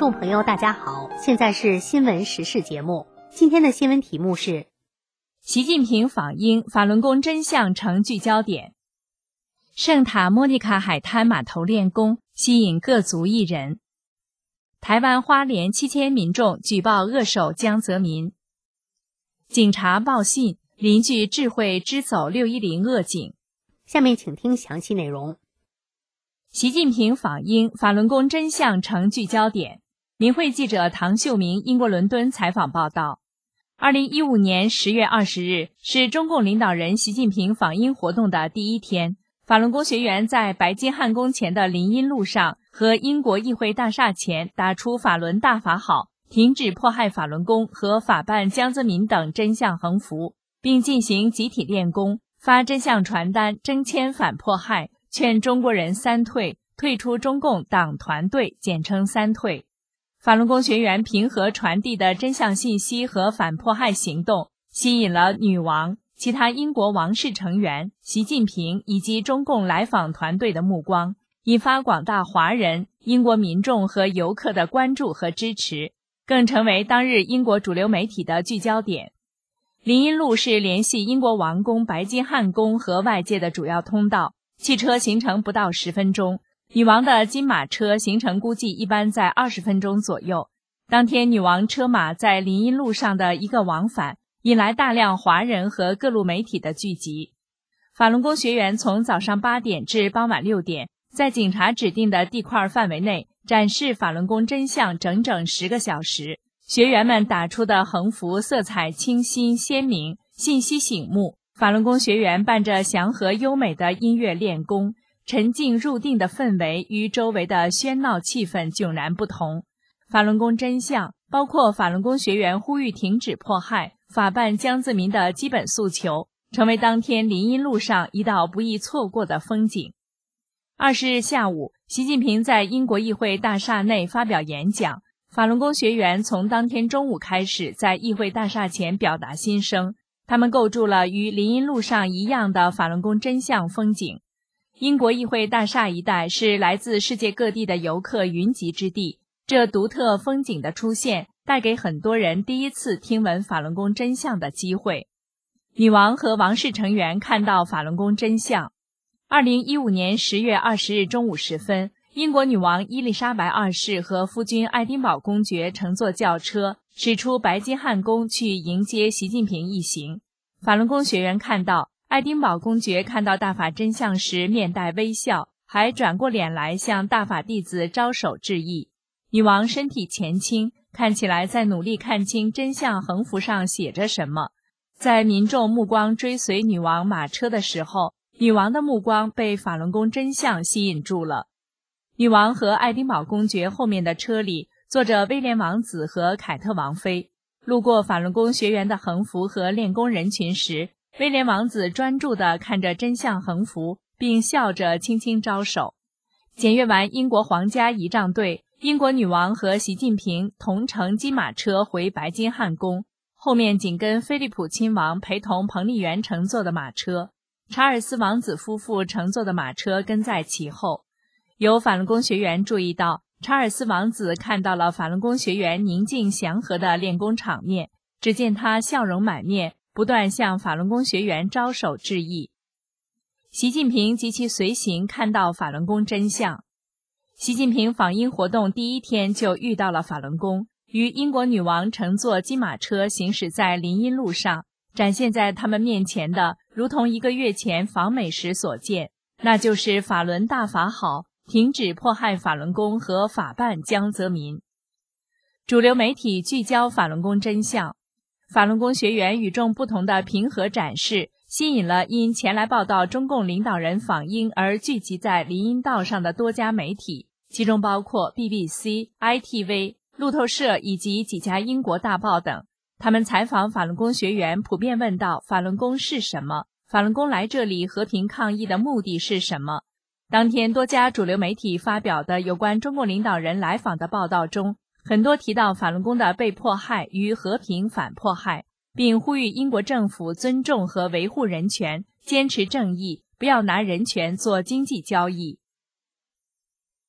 众朋友大家好，现在是新闻时事节目。今天的新闻题目是习近平访英，法轮功真相成聚焦点。圣塔莫妮卡海滩码头练功，吸引各族艺人。台湾花莲7000民众举报恶手江泽民。警察报信，邻居智慧支走610恶警。 下面请听详细内容。 习近平访英，法轮功真相成聚焦点。民汇记者唐秀明英国伦敦采访报道，2015年10月20日是中共领导人习近平访英活动的第一天。法轮功学员在白金汉宫前的林荫路上和英国议会大厦前打出法轮大法好、停止迫害法轮功和法办江泽民等真相横幅，并进行集体练功，发真相传单，征签反迫害，劝中国人三退，退出中共党团队，简称三退。法轮功学员平和传递的真相信息和反迫害行动，吸引了女王、其他英国王室成员、习近平以及中共来访团队的目光，引发广大华人、英国民众和游客的关注和支持，更成为当日英国主流媒体的聚焦点。林荫路是联系英国王宫、白金汉宫和外界的主要通道，汽车行程不到10分钟。女王的金马车行程估计一般在20分钟左右。当天女王车马在林荫路上的一个往返，引来大量华人和各路媒体的聚集。法轮功学员从早上8点至傍晚6点，在警察指定的地块范围内展示法轮功真相整整10个小时。学员们打出的横幅色彩清新鲜明，信息醒目。法轮功学员伴着祥和优美的音乐练功，沉静入定的氛围与周围的喧闹气氛迥然不同。法轮功真相包括法轮功学员呼吁停止迫害、法办江泽民的基本诉求，成为当天林荫路上一道不易错过的风景。20日下午，习近平在英国议会大厦内发表演讲，法轮功学员从当天中午开始在议会大厦前表达心声，他们构筑了与林荫路上一样的法轮功真相风景。英国议会大厦一带是来自世界各地的游客云集之地，这独特风景的出现带给很多人第一次听闻法轮功真相的机会。女王和王室成员看到法轮功真相。2015年10月20日中午时分，英国女王伊丽莎白2世和夫君爱丁堡公爵乘坐轿车驶出白金汉宫去迎接习近平一行。法轮功学员看到爱丁堡公爵看到大法真相时面带微笑，还转过脸来向大法弟子招手致意。女王身体前倾，看起来在努力看清真相横幅上写着什么。在民众目光追随女王马车的时候，女王的目光被法轮功真相吸引住了。女王和爱丁堡公爵后面的车里坐着威廉王子和凯特王妃。路过法轮功学员的横幅和练功人群时，威廉王子专注地看着真相横幅，并笑着轻轻招手。检阅完英国皇家仪仗队，英国女王和习近平同乘金马车回白金汉宫，后面紧跟菲利普亲王陪同彭丽媛乘坐的马车，查尔斯王子夫妇乘坐的马车跟在其后。有法轮功学员注意到，查尔斯王子看到了法轮功学员宁静祥和的练功场面，只见他笑容满面，不断向法轮功学员招手致意。习近平及其随行看到法轮功真相。习近平访英活动第一天就遇到了法轮功，与英国女王乘坐金马车行驶在林荫路上，展现在他们面前的如同1个月前访美时所见，那就是法轮大法好，停止迫害法轮功和法办江泽民。主流媒体聚焦法轮功真相，法轮功学员与众不同的平和展示，吸引了因前来报道中共领导人访英而聚集在林荫道上的多家媒体，其中包括 BBC、ITV、路透社以及几家英国大报等。他们采访法轮功学员，普遍问到法轮功是什么，法轮功来这里和平抗议的目的是什么。当天多家主流媒体发表的有关中共领导人来访的报道中，很多提到法轮功的被迫害与和平反迫害，并呼吁英国政府尊重和维护人权，坚持正义，不要拿人权做经济交易。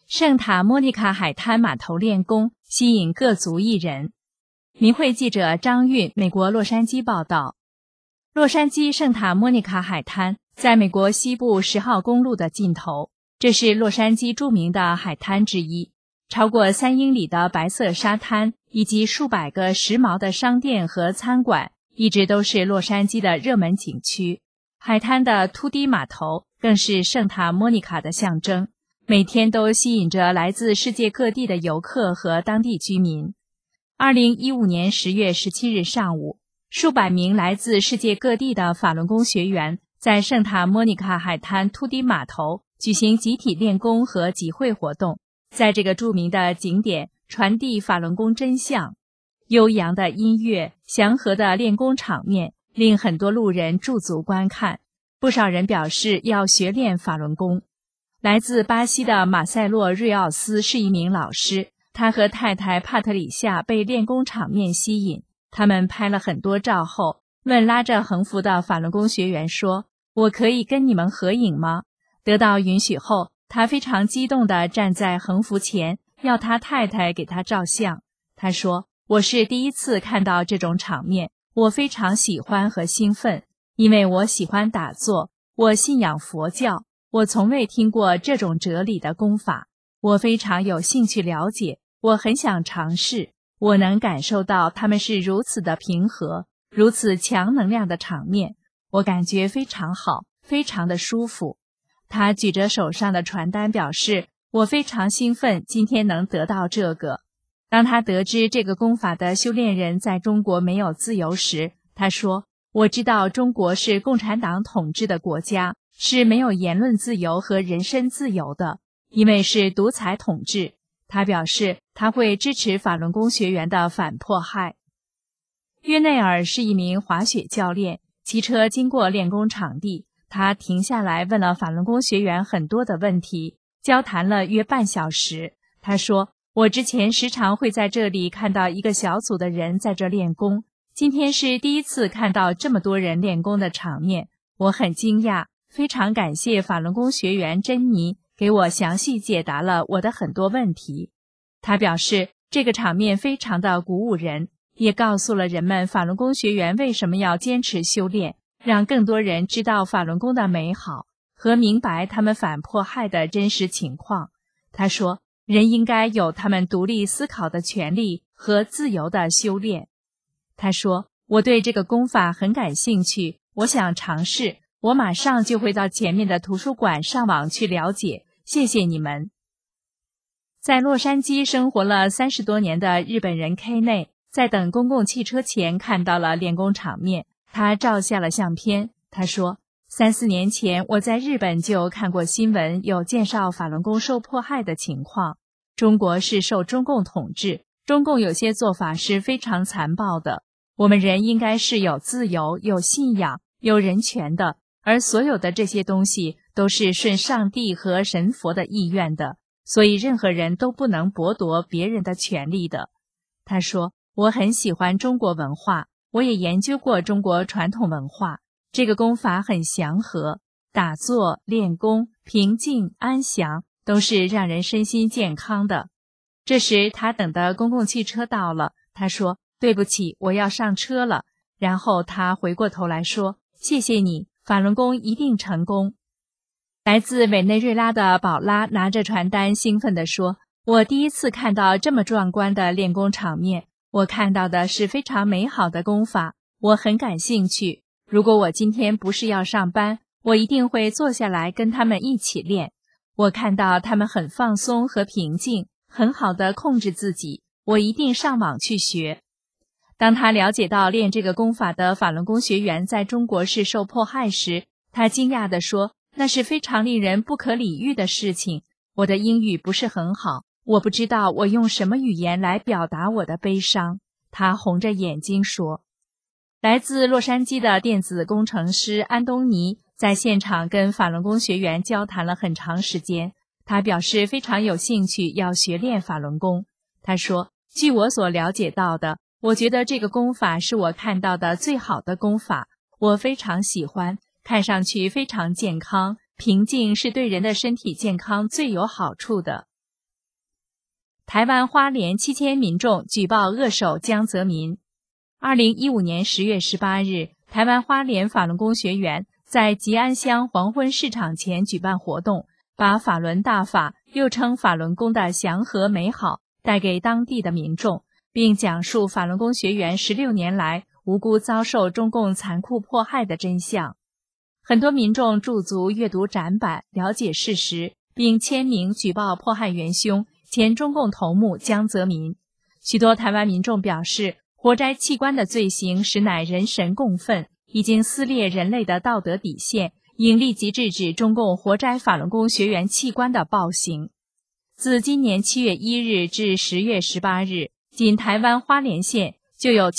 圣塔莫尼卡海滩码头练功吸引各族艺人。民汇记者张韵，美国洛杉矶报道。洛杉矶圣塔莫尼卡海滩在美国西部10号公路的尽头，这是洛杉矶著名的海滩之一。超过3英里的白色沙滩以及数百个时髦的商店和餐馆，一直都是洛杉矶的热门景区。海滩的凸堤码头更是圣塔莫尼卡的象征，每天都吸引着来自世界各地的游客和当地居民。2015年10月17日上午，数百名来自世界各地的法轮功学员在圣塔莫尼卡海滩凸堤码头举行集体练功和集会活动，在这个著名的景点传递法轮功真相。悠扬的音乐，祥和的练功场面令很多路人驻足观看，不少人表示要学练法轮功。来自巴西的马塞洛·瑞奥斯是一名老师，他和太太帕特里夏被练功场面吸引，他们拍了很多照后，问拉着横幅的法轮功学员说：“我可以跟你们合影吗？”得到允许后，他非常激动地站在横幅前，要他太太给他照相。他说：“我是第一次看到这种场面，我非常喜欢和兴奋，因为我喜欢打坐，我信仰佛教，我从未听过这种哲理的功法，我非常有兴趣了解，我很想尝试，我能感受到他们是如此的平和，如此强能量的场面，我感觉非常好，非常的舒服。”他举着手上的传单表示：“我非常兴奋，今天能得到这个。”当他得知这个功法的修炼人在中国没有自由时，他说：“我知道中国是共产党统治的国家，是没有言论自由和人身自由的，因为是独裁统治。”他表示他会支持法轮功学员的反迫害。约内尔是一名滑雪教练，骑车经过练功场地，他停下来问了法轮功学员很多的问题，交谈了约半小时。他说：“我之前时常会在这里看到一个小组的人在这练功，今天是第一次看到这么多人练功的场面，我很惊讶，非常感谢法轮功学员珍妮给我详细解答了我的很多问题。”他表示这个场面非常的鼓舞人，也告诉了人们法轮功学员为什么要坚持修炼，让更多人知道法轮功的美好和明白他们反迫害的真实情况。他说，人应该有他们独立思考的权利和自由的修炼。他说，我对这个功法很感兴趣，我想尝试，我马上就会到前面的图书馆上网去了解，谢谢你们。在洛杉矶生活了30多年的日本人 K 内，在等公共汽车前看到了练功场面，他照下了相片。他说，3、4年前我在日本就看过新闻，有介绍法轮功受迫害的情况。中国是受中共统治，中共有些做法是非常残暴的。我们人应该是有自由、有信仰、有人权的，而所有的这些东西都是顺上帝和神佛的意愿的，所以任何人都不能剥夺别人的权利的。他说，我很喜欢中国文化，我也研究过中国传统文化，这个功法很祥和，打坐、练功、平静、安详，都是让人身心健康的。这时他等的公共汽车到了，他说，对不起，我要上车了。然后他回过头来说，谢谢你，法轮功一定成功。来自委内瑞拉的宝拉拿着传单兴奋地说，我第一次看到这么壮观的练功场面，我看到的是非常美好的功法，我很感兴趣。如果我今天不是要上班，我一定会坐下来跟他们一起练。我看到他们很放松和平静，很好地控制自己，我一定上网去学。当他了解到练这个功法的法轮功学员在中国是受迫害时，他惊讶地说，那是非常令人不可理喻的事情。我的英语不是很好，我不知道我用什么语言来表达我的悲伤。他红着眼睛说。来自洛杉矶的电子工程师安东尼在现场跟法轮功学员交谈了很长时间，他表示非常有兴趣要学练法轮功。他说，据我所了解到的，我觉得这个功法是我看到的最好的功法，我非常喜欢，看上去非常健康，平静是对人的身体健康最有好处的。 台湾花莲7000民众举报扼守江泽民。2015年10月18日，台湾花莲法轮功学员在吉安乡黄昏市场前举办活动，把法轮大法，又称法轮功的祥和美好带给当地的民众，并讲述法轮功学员16年来无辜遭受中共残酷迫害的真相。很多民众驻足阅读展板，了解事实，并签名举报迫害元凶前中共头目江泽民。许多台湾民众表示，活摘器官的罪行实乃人神共愤，已经撕裂人类的道德底线，应立即制止中共活摘法轮功学员器官的暴行。自今年7月1日至10月18日，仅台湾花莲县就有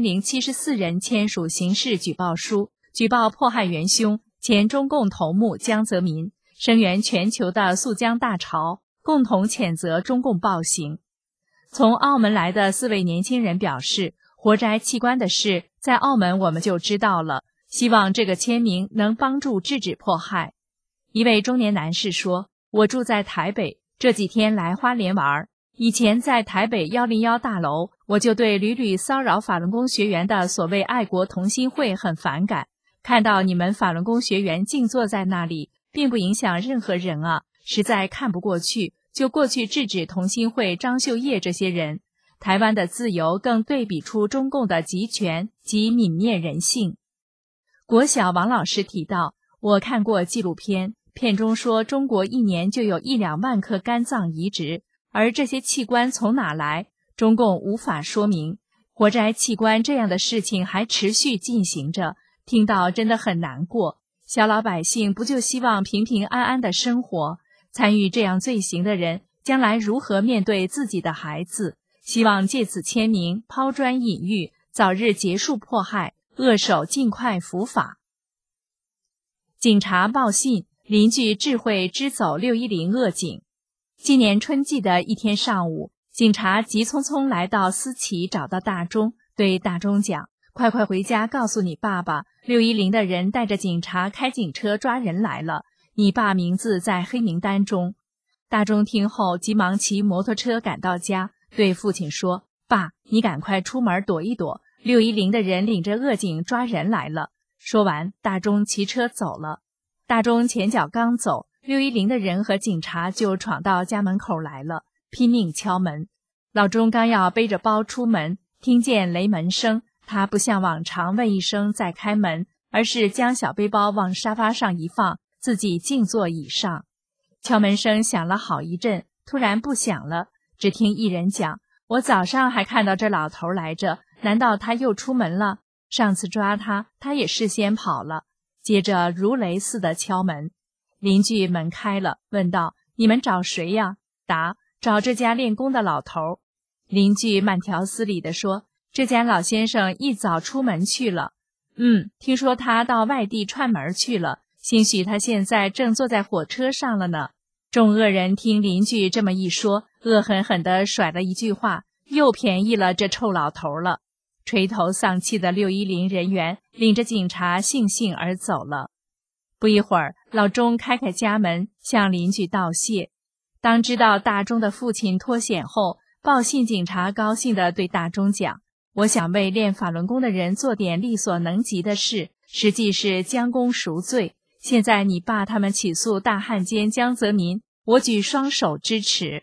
7074人签署刑事举报书，举报迫害元凶前中共头目江泽民，声援全球的肃江大潮，共同谴责中共暴行。从澳门来的4位年轻人表示，活摘器官的事在澳门我们就知道了，希望这个签名能帮助制止迫害。一位中年男士说，我住在台北，这几天来花莲玩，以前在台北101大楼，我就对屡屡骚扰法轮功学员的所谓爱国同心会很反感，看到你们法轮功学员静坐在那里，并不影响任何人啊，实在看不过去，就过去制止同心会张秀业这些人。台湾的自由更对比出中共的集权及泯灭人性。国小王老师提到，我看过纪录片，片中说中国一年就有1-2万颗肝脏移植，而这些器官从哪来，中共无法说明。活摘器官这样的事情还持续进行着，听到真的很难过。小老百姓不就希望平平安安的生活？参与这样罪行的人将来如何面对自己的孩子？希望借此签名，抛砖引玉，早日结束迫害，扼守尽快伏法。警察报信，邻居智慧支走610恶警。今年春季的一天上午，警察急匆匆来到思齐，找到大钟，对大钟讲，快快回家告诉你爸爸，610的人带着警察开警车抓人来了，你爸名字在黑名单中。大钟听后急忙骑摩托车赶到家，对父亲说，爸，你赶快出门躲一躲，610的人领着恶警抓人来了。说完，大钟骑车走了。大钟前脚刚走，610的人和警察就闯到家门口来了，拼命敲门。老钟刚要背着包出门，听见雷门声，他不像往常问一声再开门，而是将小背包往沙发上一放，自己静坐椅上。敲门声响了好一阵，突然不响了，只听一人讲，我早上还看到这老头来着，难道他又出门了？上次抓他，他也事先跑了。接着如雷似的敲门，邻居门开了，问道，你们找谁呀？答，找这家练功的老头。邻居慢条斯理地说，这家老先生一早出门去了。听说他到外地串门去了，兴许他现在正坐在火车上了呢。众恶人听邻居这么一说，恶狠狠地甩了一句话，又便宜了这臭老头了。垂头丧气的610人员领着警察悻悻而走了。不一会儿，老钟开家门向邻居道谢。当知道大钟的父亲脱险后，报信警察高兴地对大钟讲，我想为练法轮功的人做点力所能及的事，实际是将功赎罪。现在你爸他们起诉大汉奸江泽民，我举双手支持。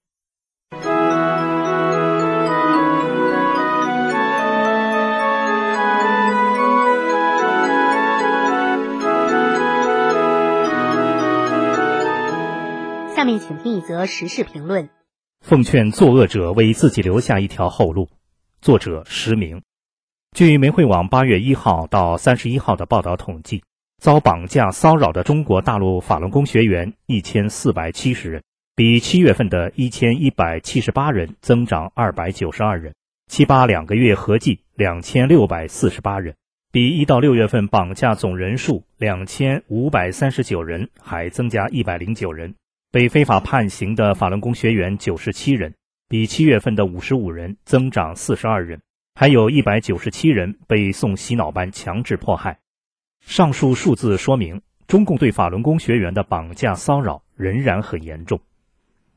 下面请听一则时事评论。 奉劝作恶者为自己留下一条后路。作者实名。据媒汇网8月1号到31号的报道统计，遭绑架骚扰的中国大陆法轮功学员1470人，比7月份的1178人增长292人，7、82个月合计2648人，比1到6月份绑架总人数2539人还增加109人。被非法判刑的法轮功学员97人，比7月份的55人增长42人，还有197人被送洗脑班强制迫害。上述数字说明，中共对法轮功学员的绑架骚扰仍然很严重。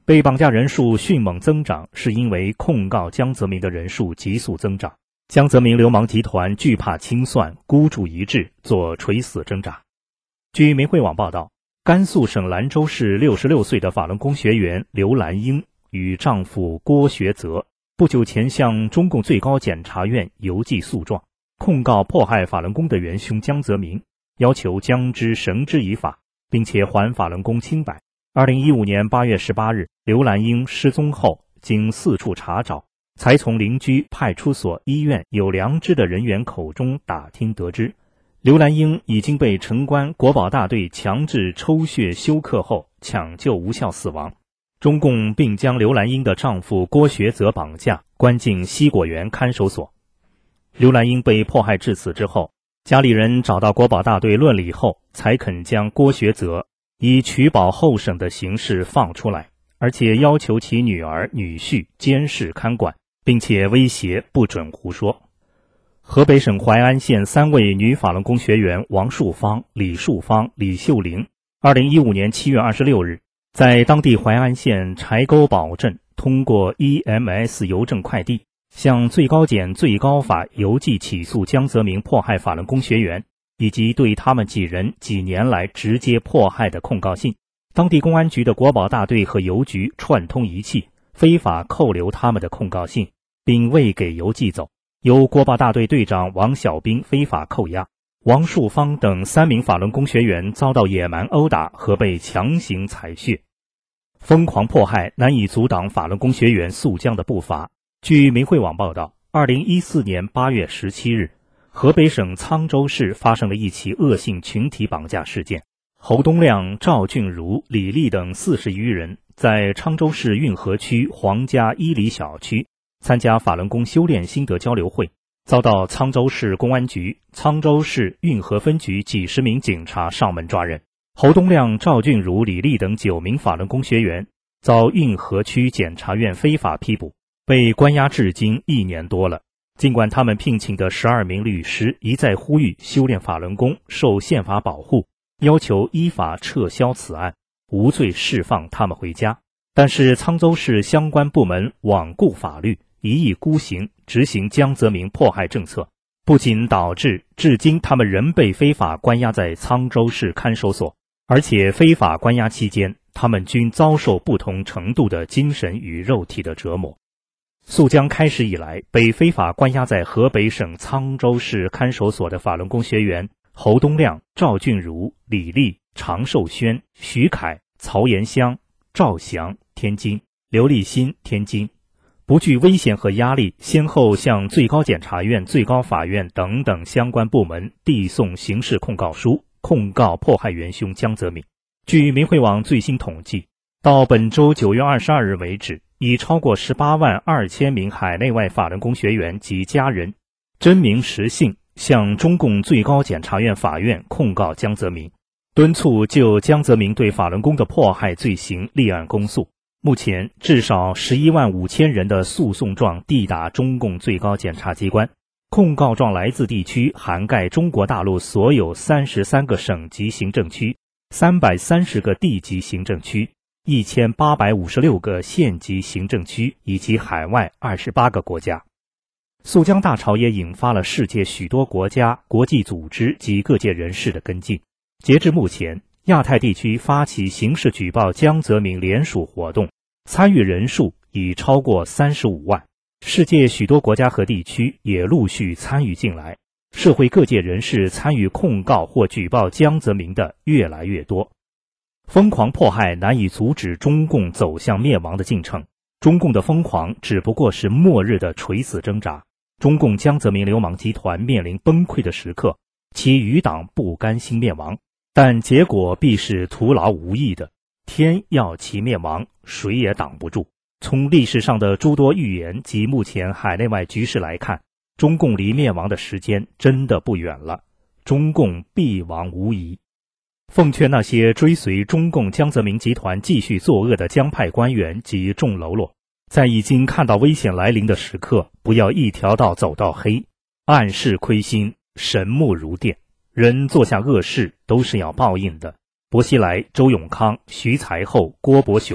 被绑架人数迅猛增长，是因为控告江泽民的人数急速增长。江泽民流氓集团惧怕清算，孤注一掷，做垂死挣扎。据媒汇网报道，甘肃省兰州市66岁的法轮功学员刘兰英与丈夫郭学泽不久前向中共最高检察院邮寄诉状，控告迫害法轮功的元凶江泽民，要求将之绳之以法，并且还法轮功清白。2015年8月18日，刘兰英失踪后，经四处查找，才从邻居、派出所、医院有良知的人员口中打听得知，刘兰英已经被城关国保大队强制抽血休克后抢救无效死亡。中共并将刘兰英的丈夫郭学泽绑架，关进西果园看守所。刘兰英被迫害致死之后，家里人找到国保大队论理后，才肯将郭学泽以取保候审的形式放出来，而且要求其女儿、女婿监视看管，并且威胁不准胡说。河北省淮安县3位女法轮功学员王树芳、李树芳、李秀玲2015年7月26日在当地淮安县柴沟堡镇通过 EMS 邮政快递向最高检最高法邮寄起诉江泽民迫害法轮功学员以及对他们几人几年来直接迫害的控告信。当地公安局的国保大队和邮局串通一气，非法扣留他们的控告信，并未给邮寄走，由国保大队队长王小兵非法扣押。王树芳等3名法轮功学员遭到野蛮殴打和被强行采血。疯狂迫害难以阻挡法轮功学员诉江的步伐。据媒汇网报道，2014年8月17日，河北省沧州市发生了一起恶性群体绑架事件。侯东亮、赵俊如、李丽等40余人在沧州市运河区黄家一里小区参加法轮功修炼心得交流会，遭到沧州市公安局、沧州市运河分局几十名警察上门抓人。侯东亮、赵俊如、李丽等9名法轮功学员遭运河区检察院非法批捕，被关押至今1年多了。尽管他们聘请的12名律师一再呼吁修炼法轮功受宪法保护，要求依法撤销此案，无罪释放他们回家，但是沧州市相关部门罔顾法律，一意孤行，执行江泽民迫害政策，不仅导致至今他们仍被非法关押在沧州市看守所，而且非法关押期间，他们均遭受不同程度的精神与肉体的折磨。诉江开始以来，被非法关押在河北省沧州市看守所的法轮功学员侯东亮、赵俊如、李丽、常寿轩、徐凯、曹延香、赵翔天津、刘立新天津，不惧危险和压力，先后向最高检察院、最高法院等等相关部门递送刑事控告书，控告迫害元凶江泽民。据媒汇网最新统计，到本周9月22日为止，已超过18万2千名海内外法轮功学员及家人真名实姓向中共最高检察院法院控告江泽民，敦促就江泽民对法轮功的迫害罪行立案公诉。目前至少11万5千人的诉讼状递达中共最高检察机关，控告状来自地区涵盖中国大陆所有33个省级行政区、330个地级行政区、1856个县级行政区以及海外28个国家。诉江大潮也引发了世界许多国家、国际组织及各界人士的跟进。截至目前，亚太地区发起刑事举报江泽民联署活动，参与人数已超过35万。世界许多国家和地区也陆续参与进来，社会各界人士参与控告或举报江泽民的越来越多。疯狂迫害难以阻止中共走向灭亡的进程，中共的疯狂只不过是末日的垂死挣扎。中共江泽民流氓集团面临崩溃的时刻，其余党不甘心灭亡，但结果必是徒劳无益的。天要其灭亡，谁也挡不住。从历史上的诸多预言及目前海内外局势来看，中共离灭亡的时间真的不远了，中共必亡无疑。奉劝那些追随中共江泽民集团继续作恶的江派官员及众喽啰，在已经看到危险来临的时刻，不要一条道走到黑，暗室亏心，神目如电。人做下恶事都是要报应的。薄熙来、周永康、徐才厚、郭伯雄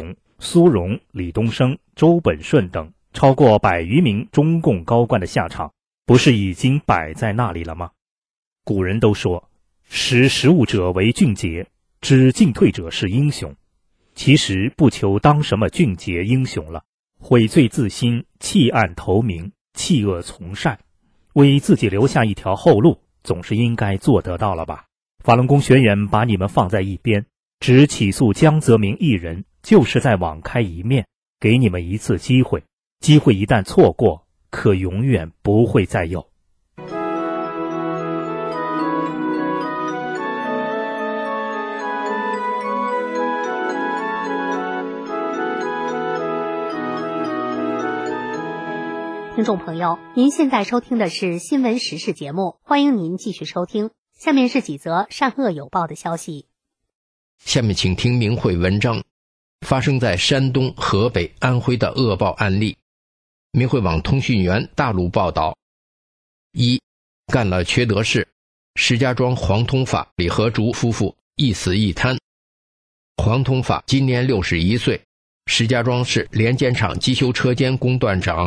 苏荣、李东生、周本顺等超过100余名中共高官的下场，不是已经摆在那里了吗？古人都说，识时务者为俊杰，知进退者是英雄。其实不求当什么俊杰英雄了，悔罪自新，弃暗投明，弃恶从善，为自己留下一条后路，总是应该做得到了吧？法轮功学员把你们放在一边，只起诉江泽民一人，就是在网开一面，给你们一次机会，机会一旦错过，可永远不会再有。 听众朋友，您现在收听的是新闻时事节目，欢迎您继续收听。下面是几则善恶有报的消息。 下面请听明慧文章：发生在山东、河北、安徽的恶报案例。明慧网通讯员大陆报道：一，干了缺德事，石家庄黄通发李和竹夫妇一死一摊。黄通发今年61岁，石家庄市联检厂机修车间工段长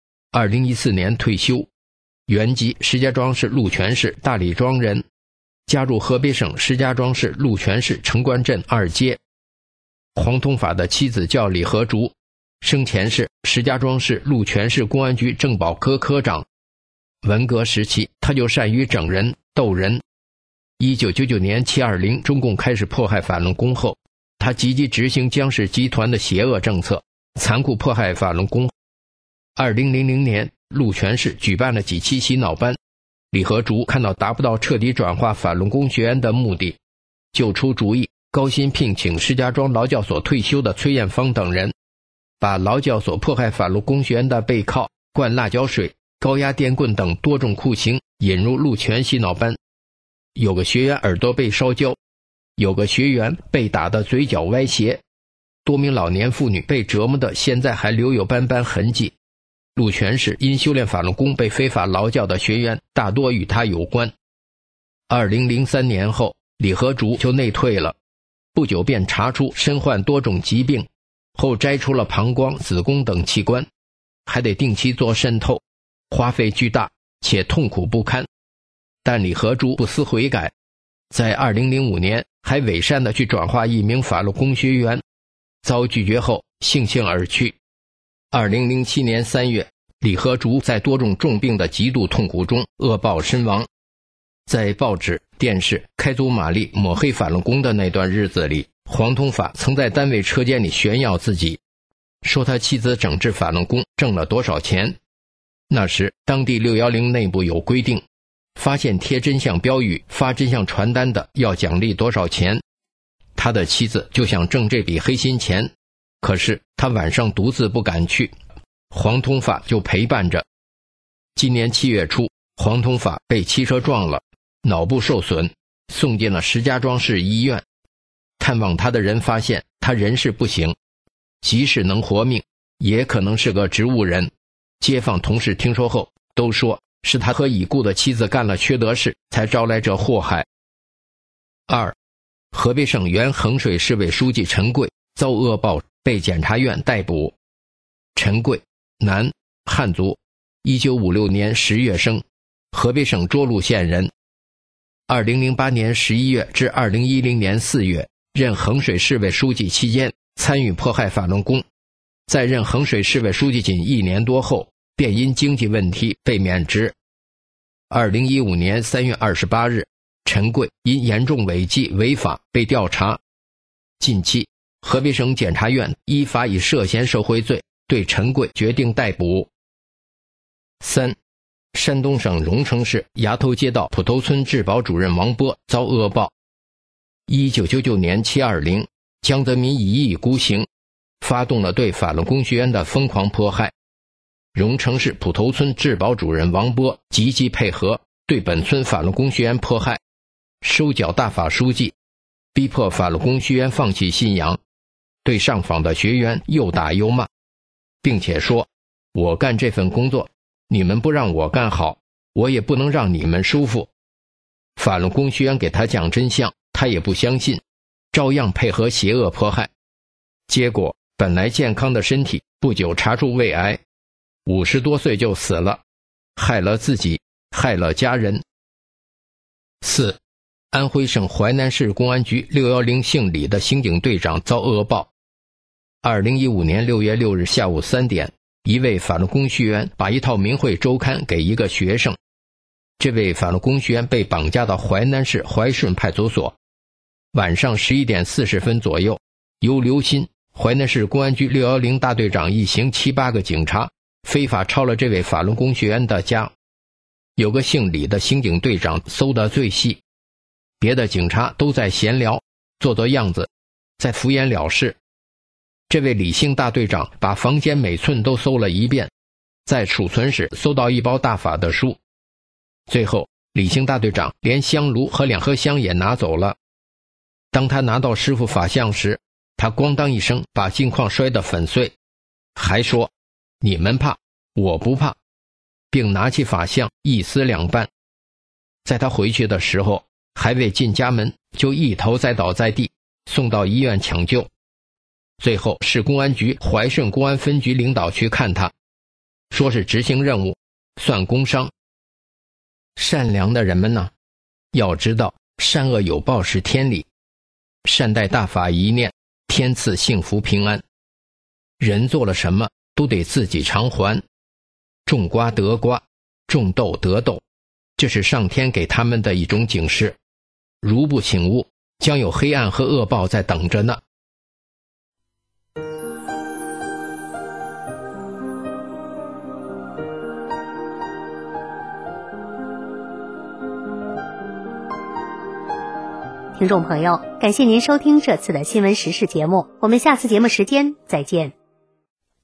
，2014年退休，原籍石家庄市鹿泉市大李庄人，加入河北省石家庄市鹿泉市城关镇2街。黄通发的妻子叫李和竹，生前是石家庄市鹿泉市公安局政保科科长。文革时期，他就善于整人、斗人。1999年720中共开始迫害法轮功后，他积极执行江氏集团的邪恶政策，残酷迫害法轮功。2000年，鹿泉市举办了几期洗脑班，李和竹看到达不到彻底转化法轮功学员的目的，就出主意，高薪聘请石家庄劳教所退休的崔艳芳等人，把劳教所迫害法轮功学员的背铐、灌辣椒水、高压电棍等多种酷刑引入鹿泉洗脑班。有个学员耳朵被烧焦，有个学员被打得嘴角歪斜，多名老年妇女被折磨的现在还留有斑斑痕迹。鹿泉市因修炼法轮功被非法劳教的学员大多与他有关。2003年后，李和竹就内退了，不久便查出身患多种疾病，后摘除了膀胱、子宫等器官，还得定期做渗透，花费巨大且痛苦不堪。但李和竹不思悔改，在2005年还伪善地去转化一名法轮功学员，遭拒绝后悻悻而去。2007年3月，李和竹在多种重病的极度痛苦中恶报身亡。在报纸、电视开足马力抹黑法轮功的那段日子里，黄通发曾在单位车间里炫耀自己，说他妻子整治法轮功挣了多少钱。那时当地610内部有规定，发现贴真相标语、发真相传单的要奖励多少钱。他的妻子就想挣这笔黑心钱，可是他晚上独自不敢去，黄通发就陪伴着。今年7月初，黄通发被汽车撞了，脑部受损，送进了石家庄市医院。探望他的人发现他人事不省，即使能活命，也可能是个植物人。街坊同事听说后都说是他和已故的妻子干了缺德事，才招来这祸害。2. 河北省原衡水市委书记陈贵遭恶报，被检察院逮捕。陈贵，男，汉族，1956年10月生，河北省涿鹿县人。2008年11月至2010年4月，任衡水市委书记期间参与迫害法轮功，在任衡水市委书记仅1年多后，便因经济问题被免职。2015年3月28日，陈贵因严重违纪违法被调查。近期，河北省检察院依法以涉嫌受贿罪对陈贵决定逮捕。3. 山东省荣成市崖头街道普头村治保主任王波遭恶报。1999年720，江泽民一意孤行，发动了对法轮功学员的疯狂迫害。荣成市普头村治保主任王波积极配合，对本村法轮功学员迫害，收缴大法书记，逼迫法轮功学员放弃信仰，对上访的学员又打又骂，并且说，我干这份工作，你们不让我干好，我也不能让你们舒服。法轮功学员给他讲真相，他也不相信，照样配合邪恶迫害。结果本来健康的身体不久查出胃癌，50多岁就死了，害了自己，害了家人。4. 安徽省淮南市公安局610姓李的刑警队长遭恶报。2015年6月6日下午3点，一位法律公序员把一套明慧周刊给一个学生，这位法律公序员被绑架到淮南市怀顺派出所。晚上11点40分左右，由刘鑫淮南市公安局610大队长一行7、8个警察非法抄了这位法律公序员的家。有个姓李的刑警队长搜得最细，别的警察都在闲聊，做做样子，在敷衍了事。这位李姓大队长把房间每寸都搜了一遍，在储存室搜到一包大法的书。最后李姓大队长连香炉和2盒香也拿走了。当他拿到师傅法相时，他咣当一声把镜框摔得粉碎，还说你们怕我不怕，并拿起法相一撕2半。在他回去的时候，还未进家门就一头栽倒在地，送到医院抢救。最后市公安局怀顺公安分局领导去看他，说是执行任务，算工伤。善良的人们呢，要知道善恶有报是天理，善待大法一念，天赐幸福平安。人做了什么都得自己偿还，种瓜得瓜，种豆得豆，这是上天给他们的一种警示。如不醒悟，将有黑暗和恶报在等着呢。 听众朋友，感谢您收听这次的新闻时事节目，我们下次节目时间再见。